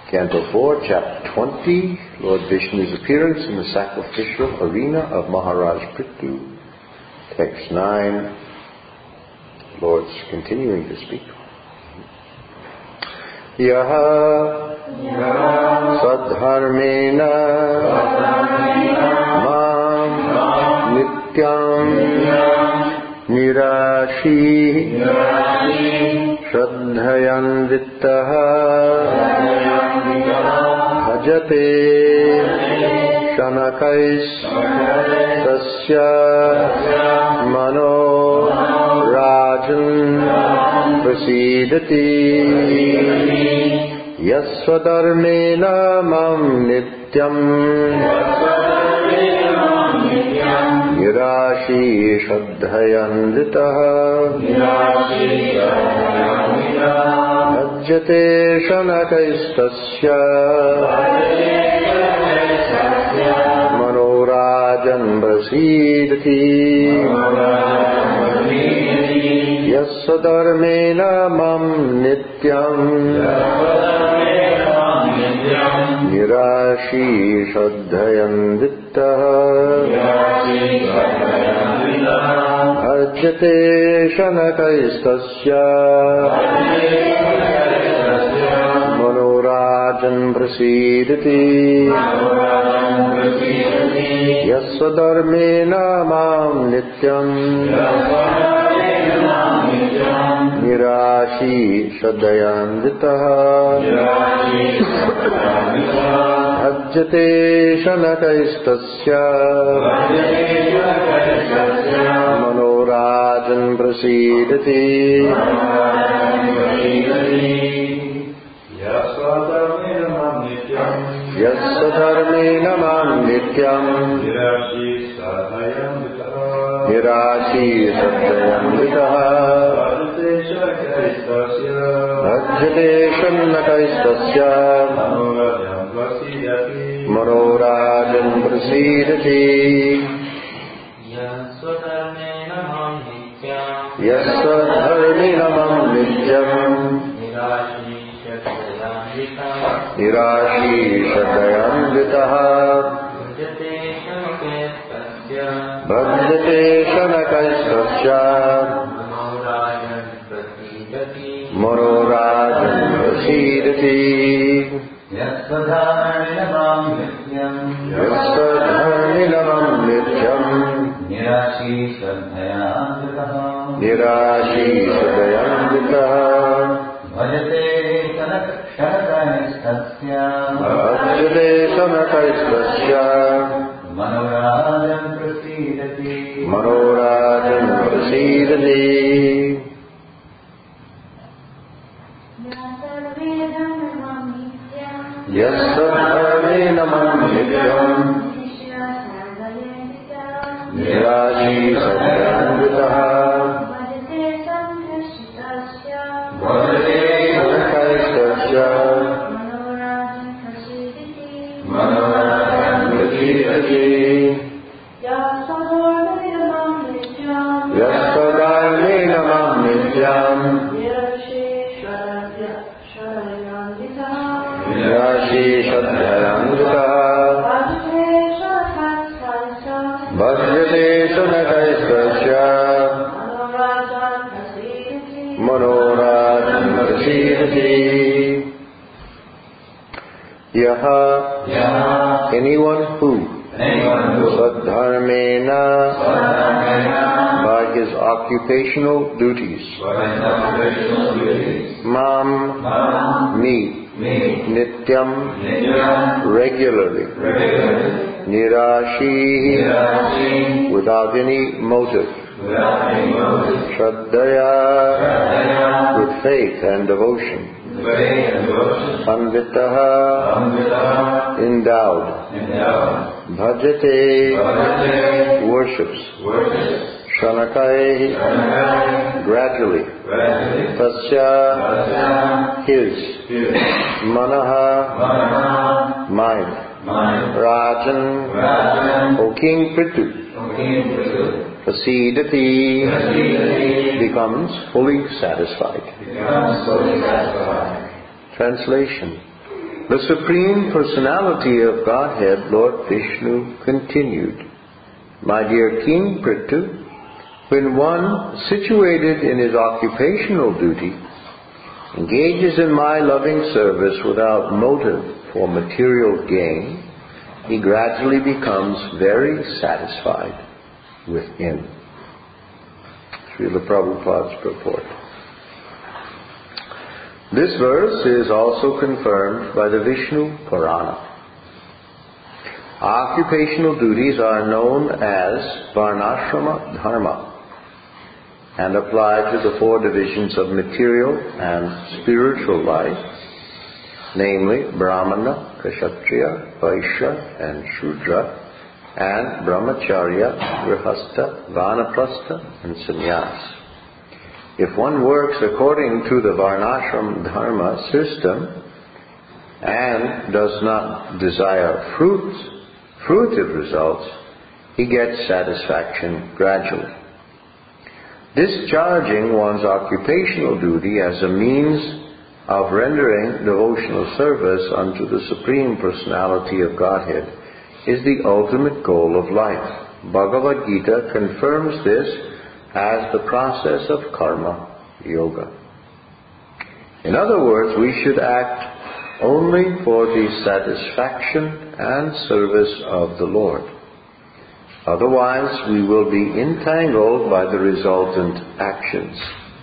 Canto 4, Chapter 20, Lord Vishnu's appearance in the sacrificial arena of Maharaj Prithu. Text 9, Lord's continuing to speak. Yaha sadharmena mam nityam nirashi shraddhayanvitaha bhajate shanakais tasya mano rajan prasidati yasvadharmena mam nityam nirashi shraddhayanvitaha bhajate shanakaistasya manorajan prasidati yasvadharmena mam nityam nirashi shraddhayanvitaha bhajate shanakaistasya manorajan prasidati yasvadharmena mam nityam nirashi shraddhayanvitaha bhajate shanakaistasya manorajan prasidati yasvadharmena mam nityam nirashi shraddhayanvitaha bhajate shanakaistasya manorajan prasidati yasvadharmena mam nityam nirashi shraddhayanvitaha bhajate shanakaistasya manorajan prasidati yasvadharmena mam nityam nirashi shraddhayanvitaha bhajate shanakaistasya manorajan prasidati yasvadharmena mam nityam nirashi shraddhayanvitaha bhajate shanakaistasya manorajan prasidati yasvadharmena mam nityam nirashi shraddhayanvitaha bhajate shanakaistasya manorajan prasidati yaha anyone who sadharmena by his occupational duties mam me nityam regularly nirashi without any motive shraddhaya with faith and devotion anvitaha endowed bhajate worships shanakai gradually tasya his manaha mind rajan O King Prithu Prasidati becomes fully satisfied. Translation. The Supreme Personality of Godhead, Lord Vishnu, continued, "My dear King Prithu, when one situated in his occupational duty engages in my loving service without motive for material gain, he gradually becomes very satisfied within." Srila Prabhupada's purport. This verse is also confirmed by the Vishnu Purana. Occupational duties are known as Varnashrama Dharma and apply to the four divisions of material and spiritual life, namely Brahmana, Kshatriya, Vaishya and Shudra, and Brahmacharya, Grihastha, Vanaprastha and Sannyas. If one works according to the Varnashram Dharma system and does not desire fruitive results, he gets satisfaction gradually. Discharging one's occupational duty as a means of rendering devotional service unto the Supreme Personality of Godhead is the ultimate goal of life. Bhagavad Gita confirms this as the process of karma yoga. In other words, we should act only for the satisfaction and service of the Lord. Otherwise, we will be entangled by the resultant actions.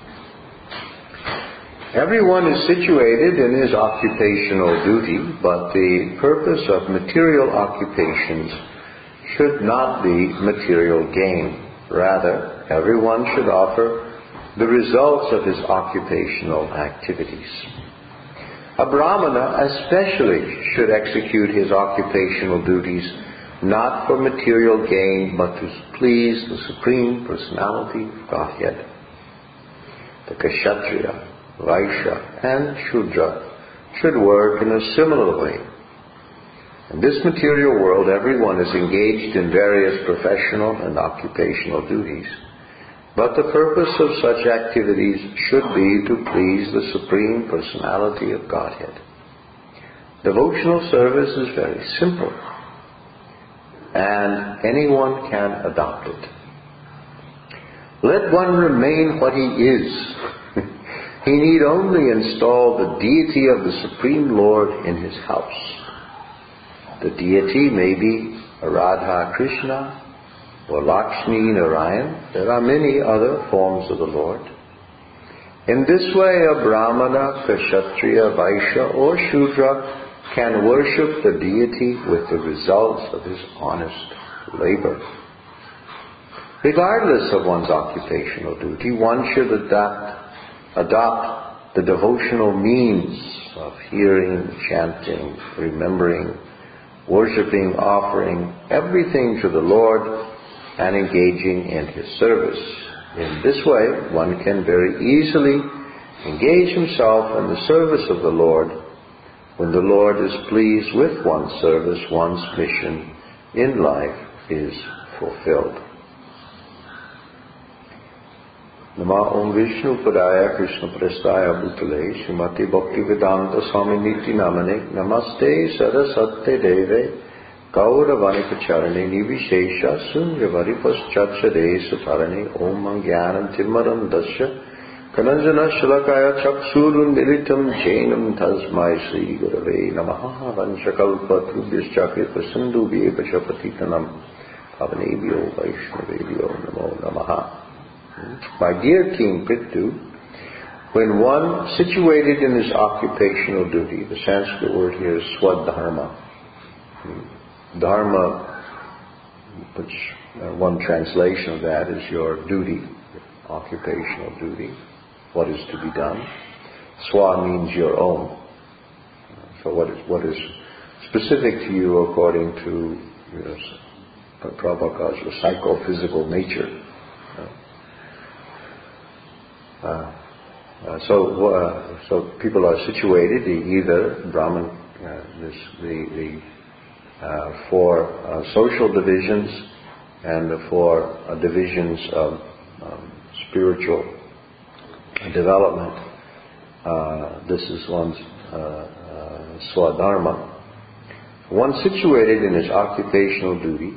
Everyone is situated in his occupational duty, but the purpose of material occupations should not be material gain. Rather, everyone should offer the results of his occupational activities. A Brahmana especially should execute his occupational duties not for material gain, but to please the Supreme Personality of Godhead. The Kshatriya, Vaishya and Shudra should work in a similar way. In this material world, everyone is engaged in various professional and occupational duties, but the purpose of such activities should be to please the Supreme Personality of Godhead. Devotional service is very simple, and anyone can adopt it. Let one remain what he is. He need only install the deity of the Supreme Lord in his house. The deity may be Radha Krishna or Lakshmi Narayan. There are many other forms of the Lord. In this way, a Brahmana, Kshatriya, Vaishya or Shudra can worship the deity with the results of his honest labor. Regardless of one's occupational duty, one should adopt the devotional means of hearing, chanting, remembering, worshipping, offering everything to the Lord and engaging in His service. In this way, one can very easily engage himself in the service of the Lord. When the Lord is pleased with one's service, one's mission in life is fulfilled. Nama Om Vishnu Padaya Krishna Prestaya Bhutale Srimati Bhaktivedanta Swaminiti Namane Namaste Saraswate Deve Gauravanipacarane Nivishesha Sunyavaripaschachade Satarane Om Mangyanam Timmaram Dasya Kananjana Shalakaya Chaksurun Militam Jainam Tasmai Sri Gurave Namaha Vanchakalpa Trubhyaschakrita Sindhu Vyepashapatitanam Pavanebhyo Vaishnavebhyo Namo Namaha. My dear King Prithu, when one situated in his occupational duty, the Sanskrit word here is swadharma. Dharma, which one translation of that is your duty, occupational duty, what is to be done. Swa means your own. So what is specific to you according to Prabhupada's your psychophysical nature. So people are situated either Brahman, for social divisions and for divisions of spiritual development. This is one's Swadharma. One situated in his occupational duty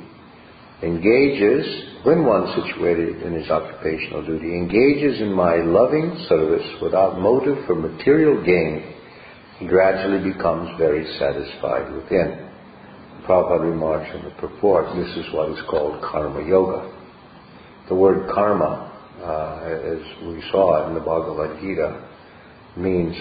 when one situated in his occupational duty engages in my loving service without motive for material gain, he gradually becomes very satisfied within. Prabhupada remarks in the purport, this is what is called karma yoga. The word karma, as we saw in the Bhagavad Gita, means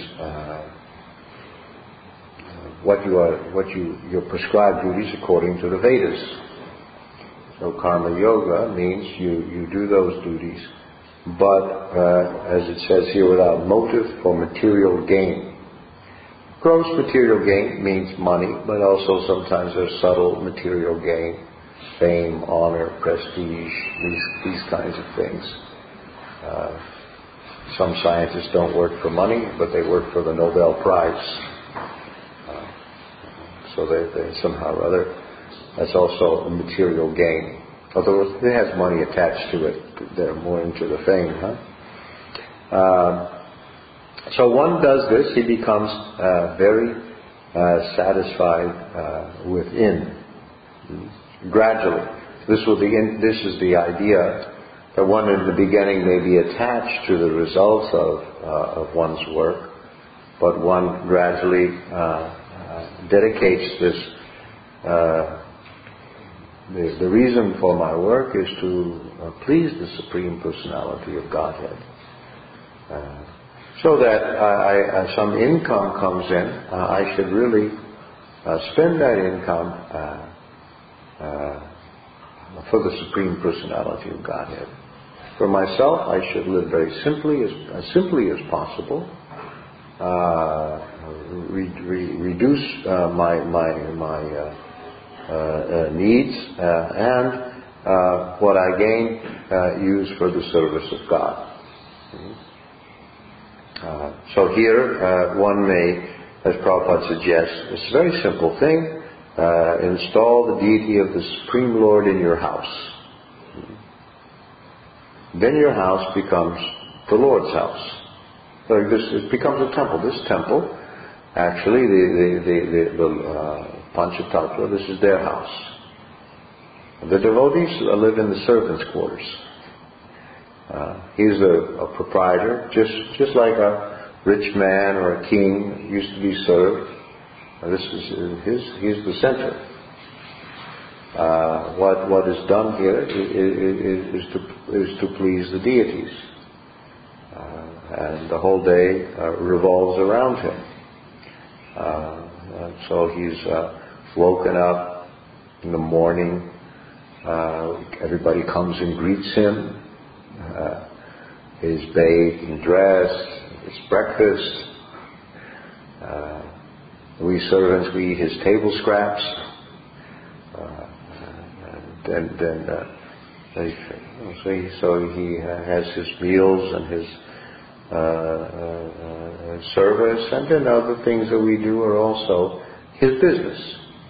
your prescribed duties according to the Vedas. So karma yoga means you do those duties, but as it says here, without motive for material gain. Gross material gain means money, but also sometimes there's subtle material gain, fame, honor, prestige, these kinds of things. Some scientists don't work for money, but they work for the Nobel Prize. So they somehow or other, that's also a material gain. Although it has money attached to it, they're more into the fame, So one does this, he becomes very satisfied within. Gradually. This is the idea that one in the beginning may be attached to the results of one's work, but one gradually dedicates this. The reason for my work is to please the Supreme Personality of Godhead. So that some income comes in, I should really spend that income for the Supreme Personality of Godhead. For myself, I should live very simply as possible. Reduce my needs and what I gain use for the service of God. So here one may, as Prabhupada suggests, it's a very simple thing. Install the deity of the Supreme Lord in your house. Then your house becomes the Lord's house. So it becomes a temple. This temple, actually, the Panchatattva, this is their house. The devotees live in the servants' quarters. He's a proprietor, just like a rich man or a king used to be served. He's the center. What is done here is to please the deities, and the whole day revolves around him. So he's woken up in the morning. Everybody comes and greets him. He's bathed and dressed. It's breakfast. We servants, we eat his table scraps. So he has his meals and his service, and then other things that we do are also his business.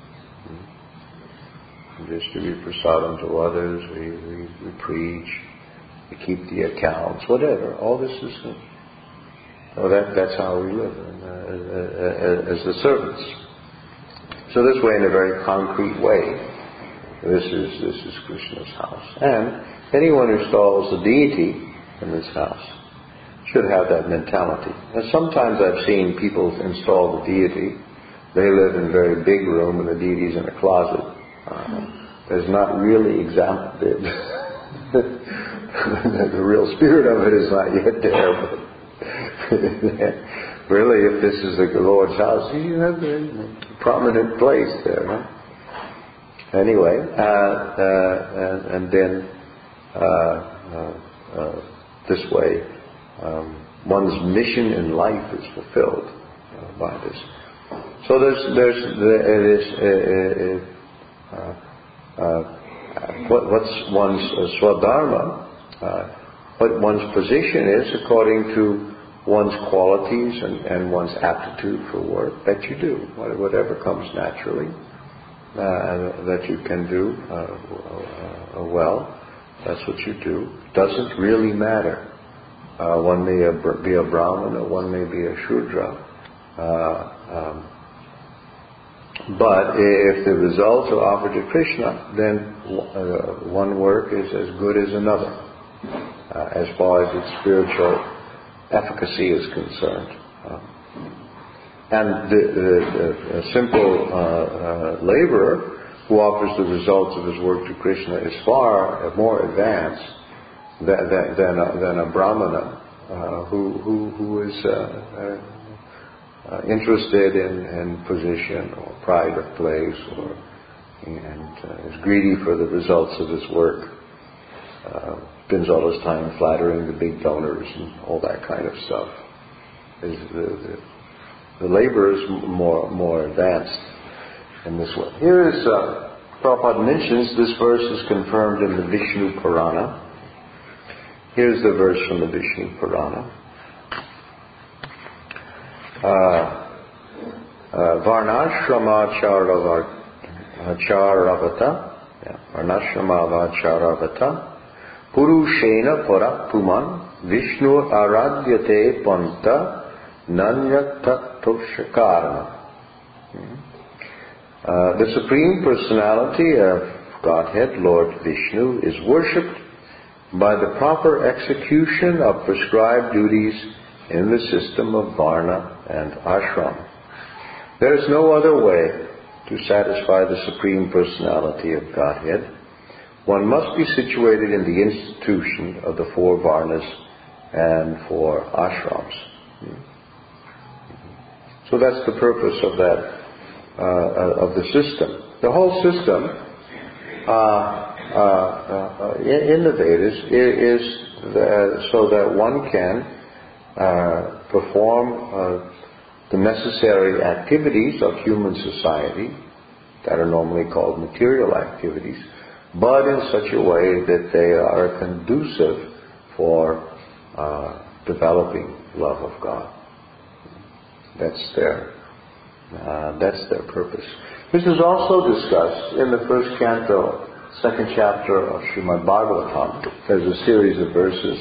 We distribute prasadam to others, we preach, we keep the accounts, whatever. All this is so that's how we live as the servants. So this way, in a very concrete way, this is Krishna's house. And anyone who installs a deity in this house should have that mentality. Now, sometimes I've seen people install the deity. They live in a very big room and the deity's in a closet. There's not really examined. The real spirit of it is not yet there. But really, if this is the Lord's house, you have a prominent place there. Huh? Anyway, and then this way, one's mission in life is fulfilled by this. So what's one's swadharma? What one's position is according to one's qualities and one's aptitude for work that you do, whatever comes naturally. That you can do well, that's what you do. Doesn't really matter. One may be a Brahmana, one may be a Shudra. But if the results are offered to Krishna, then one work is as good as another, as far as its spiritual efficacy is concerned. And the simple laborer who offers the results of his work to Krishna is far more advanced than a brahmana who is interested in position or pride of place, and is greedy for the results of his work. Spends all his time flattering the big donors and all that kind of stuff. The labor is more advanced in this way. Here is, Prabhupada mentions, this verse is confirmed in the Vishnu Purana. Here's the verse from the Vishnu Purana. Varnashramavacharavata Purushena para puman Vishnu aradyate panta Nanyattatoshakarana. The Supreme Personality of Godhead, Lord Vishnu, is worshipped by the proper execution of prescribed duties in the system of Varna and Ashram. There is no other way to satisfy the Supreme Personality of Godhead. One must be situated in the institution of the 4 Varnas and 4 Ashrams. So that's the purpose of that, of the system. The whole system in the Vedas is so that one can perform the necessary activities of human society that are normally called material activities, but in such a way that they are conducive for developing love of God. That's their purpose. This is also discussed in the first canto, second chapter of Srimad Bhagavatam. There's a series of verses.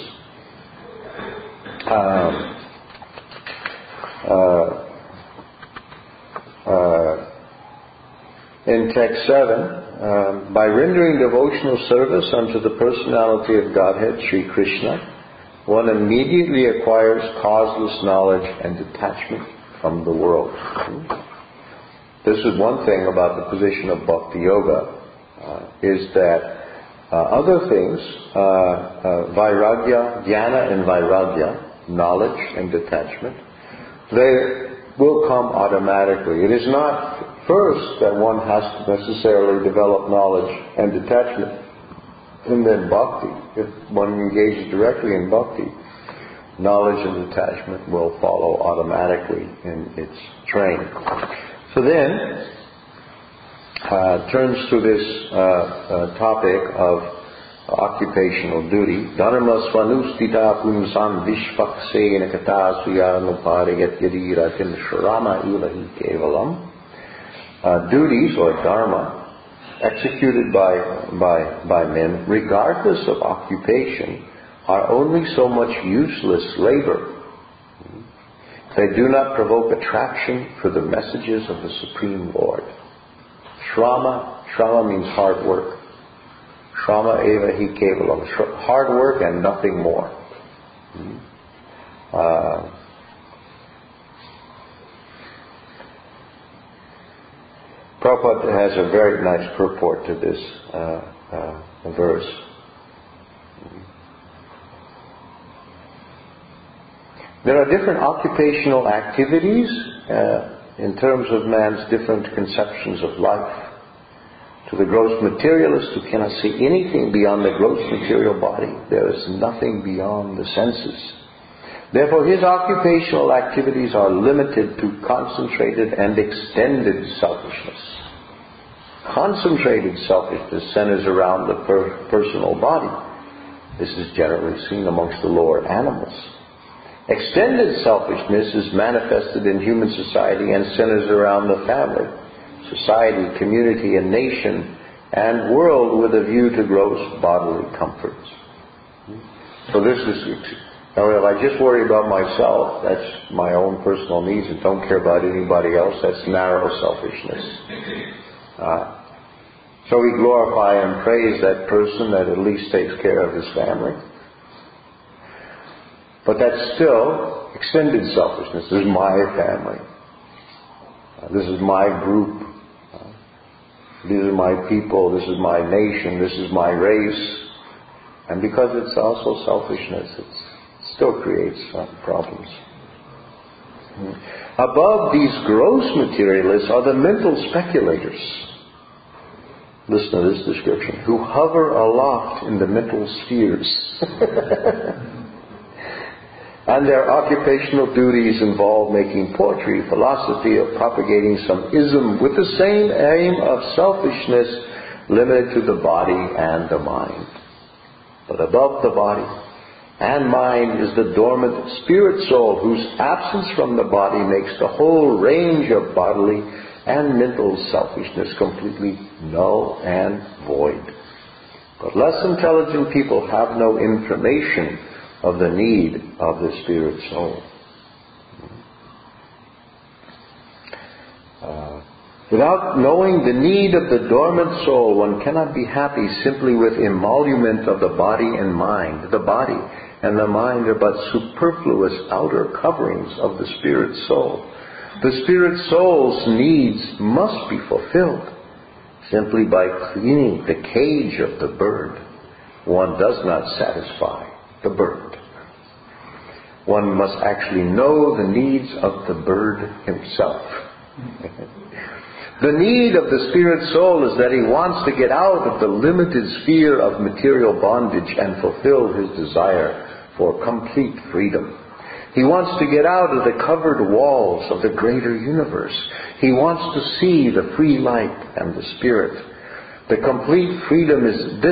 In text 7, by rendering devotional service unto the personality of Godhead, Sri Krishna, one immediately acquires causeless knowledge and detachment from the world. This is one thing about the position of Bhakti Yoga, is that other things, Vairagya, Jnana and Vairagya, knowledge and detachment, they will come automatically. It is not first that one has to necessarily develop knowledge and detachment and then bhakti. If one engages directly in bhakti, knowledge and detachment will follow automatically in its train. So then, turns to this topic of occupational duty. Dharma svanustita pumsam vishvaksena kata suyanupari yadi ratin shrama ilahi kevalam. Duties, or dharma, executed by men, regardless of occupation, are only so much useless labor. They do not provoke attraction for the messages of the Supreme Lord. Shrama means hard work. Shrama eva hi kevalam. Hard work and nothing more. Prabhupada has a very nice purport to this verse. There are different occupational activities in terms of man's different conceptions of life. To the gross materialist who cannot see anything beyond the gross material body, there is nothing beyond the senses. Therefore, his occupational activities are limited to concentrated and extended selfishness. Concentrated selfishness centers around the personal body. This is generally seen amongst the lower animals. Extended selfishness is manifested in human society and centers around the family, society, community, and nation, and world with a view to gross bodily comforts. So this is Now, if I just worry about myself, that's my own personal needs, and don't care about anybody else, that's narrow selfishness. So we glorify and praise that person that at least takes care of his family. But that's still extended selfishness. This is my family. This is my group. These are my people. This is my nation. This is my race. And because it's also selfishness, it still creates problems. Above these gross materialists are the mental speculators. Listen to this description. Who hover aloft in the mental spheres. And their occupational duties involve making poetry, philosophy, or propagating some ism with the same aim of selfishness limited to the body and the mind. But above the body and mind is the dormant spirit soul, whose absence from the body makes the whole range of bodily and mental selfishness completely null and void. But less intelligent people have no information of the need of the spirit soul. Without knowing the need of the dormant soul, one cannot be happy simply with emolument of the body and mind. The body and the mind are but superfluous outer coverings of the spirit soul. The spirit soul's needs must be fulfilled simply by cleaning the cage of the bird. One does not satisfy the bird. One must actually know the needs of the bird himself. The need of the spirit soul is that he wants to get out of the limited sphere of material bondage and fulfill his desire for complete freedom. He wants to get out of the covered walls of the greater universe. He wants to see the free light and the spirit. That complete freedom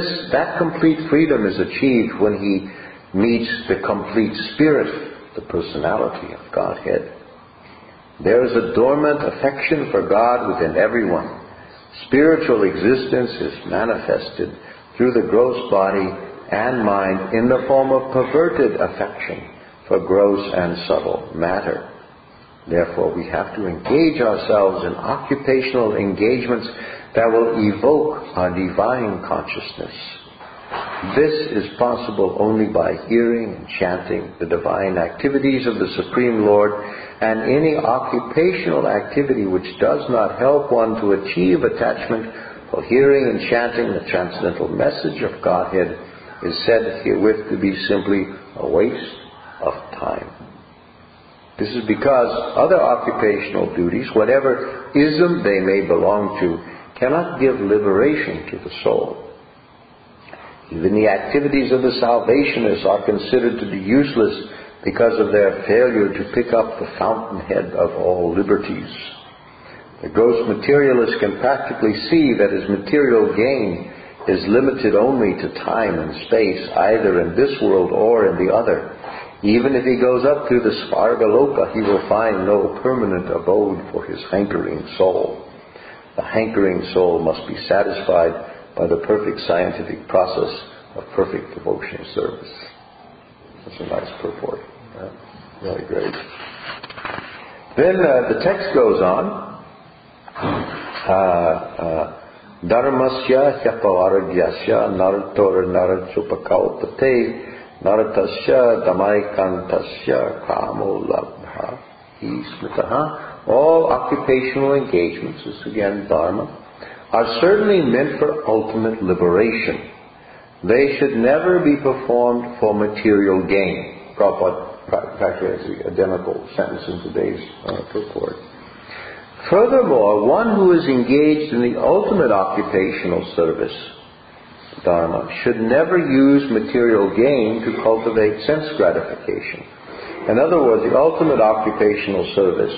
is achieved when he meets the complete spirit, the personality of Godhead. There is a dormant affection for God within everyone. Spiritual existence is manifested through the gross body and mind in the form of perverted affection for gross and subtle matter. Therefore, we have to engage ourselves in occupational engagements that will evoke our divine consciousness. This is possible only by hearing and chanting the divine activities of the Supreme Lord, and any occupational activity which does not help one to achieve attachment for hearing and chanting the transcendental message of Godhead is said herewith to be simply a waste of time. This is because other occupational duties, whatever ism they may belong to, cannot give liberation to the soul. Even the activities of the Salvationists are considered to be useless because of their failure to pick up the fountainhead of all liberties. The gross materialist can practically see that his material gain is limited only to time and space, either in this world or in the other. Even if he goes up to the Svargaloka, he will find no permanent abode for his hankering soul. The hankering soul must be satisfied by the perfect scientific process of perfect devotional service. That's a nice purport. Right? Really great. Then the text goes on. Dharmasya hyapavaragyasya naratora narachupakaupate naratasya damaikantasya kamo labha ismitaha. All occupational engagements, this is again Dharma, are certainly meant for ultimate liberation. They should never be performed for material gain. Prabhupada practically has the identical sentence in today's purport. Furthermore, one who is engaged in the ultimate occupational service, Dharma, should never use material gain to cultivate sense gratification. In other words, the ultimate occupational service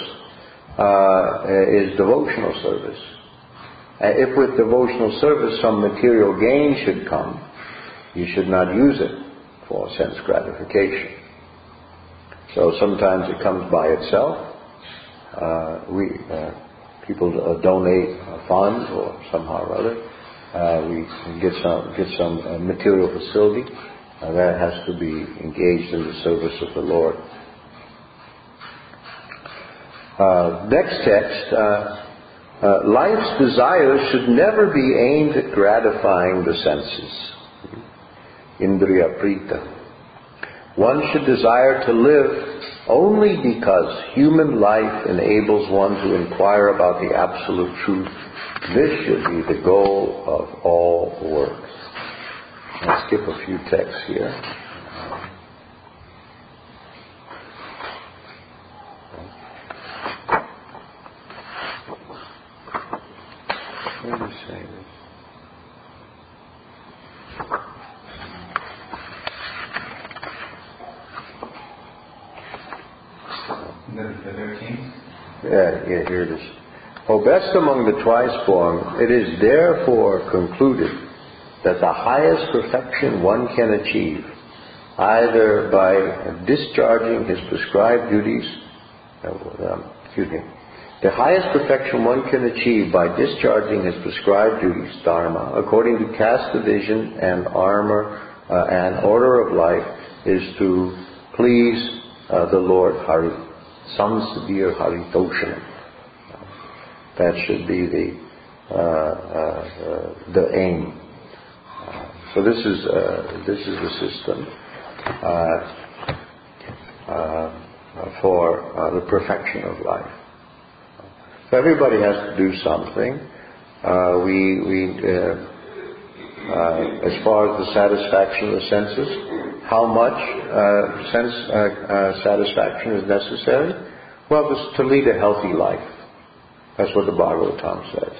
is devotional service. If with devotional service some material gain should come, you should not use it for sense gratification. So sometimes it comes by itself. People donate funds or somehow or other. We get some material facility, that has to be engaged in the service of the Lord. Next text, life's desires should never be aimed at gratifying the senses. Indriya Prita. One should desire to live only because human life enables one to inquire about the absolute truth. This should be the goal of all work. I'll skip a few texts here. Let me say this. Yeah, here it is. O best among the twice born, it is therefore concluded that the highest perfection one can achieve, either by discharging his prescribed duties, the highest perfection one can achieve by discharging his prescribed duties, dharma, according to caste division and armor and order of life, is to please the Lord Hari. Samsadhir Haritoshanam. That should be the aim. So this is the system for the perfection of life. So everybody has to do something. As far as the satisfaction of the senses, how much sense satisfaction is necessary? Well, it's to lead a healthy life. That's what the Bhagavatam says.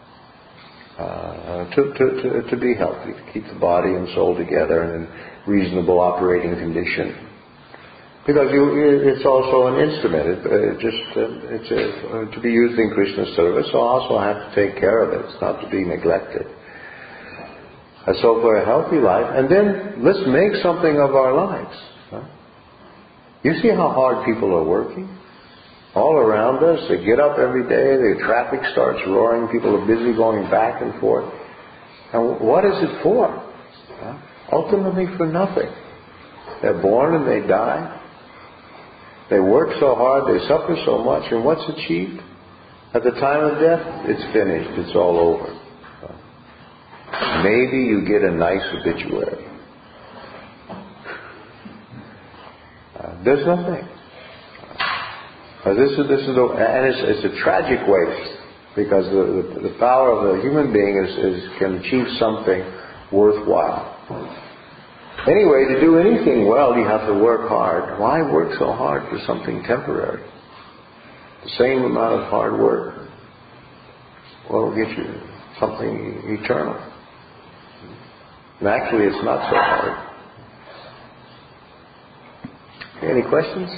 To be healthy, to keep the body and soul together in a reasonable operating condition. Because it's also an instrument. It's to be used in Krishna's service, so I also have to take care of it. It's not to be neglected. And so for a healthy life, and then let's make something of our lives. Huh? You see how hard people are working? All around us, they get up every day, the traffic starts roaring, people are busy going back and forth. And what is it for? Huh? Ultimately for nothing. They're born and they die. They work so hard, they suffer so much, and what's achieved? At the time of death, it's finished, it's all over. Maybe you get a nice obituary. There's nothing. This is it's a tragic waste, because the power of the human being can achieve something worthwhile. Anyway, to do anything well, you have to work hard. Why work so hard for something temporary? The same amount of hard work will get you something eternal. And actually, it's not so hard. Any questions?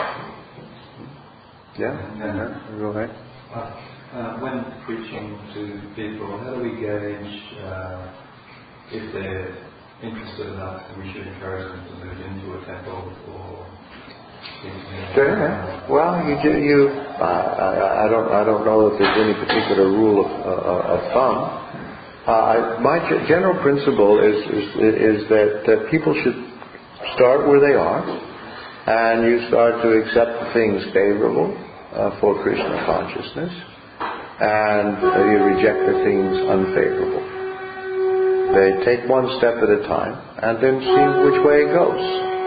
Yeah? Go ahead. When preaching to people, how do we gauge if they're interested enough that we should encourage them to move into a temple or... Sure. Well, I don't know if there's any particular rule of thumb. My general principle is that people should start where they are, and you start to accept things favorable for Krishna consciousness, and you reject the things unfavorable. They take one step at a time, and then see which way it goes.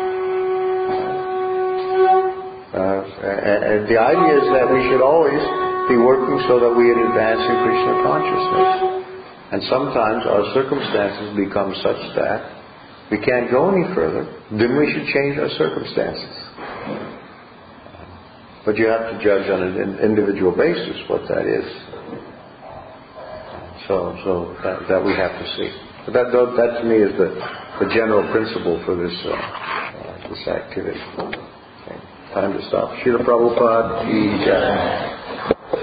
And the idea is that we should always be working so that we advance in Krishna consciousness. And sometimes our circumstances become such that we can't go any further, then we should change our circumstances. But you have to judge on an individual basis what that is. So that we have to see. But that to me is the general principle for this activity. Okay. Time to stop. Srila Prabhupada ki jai.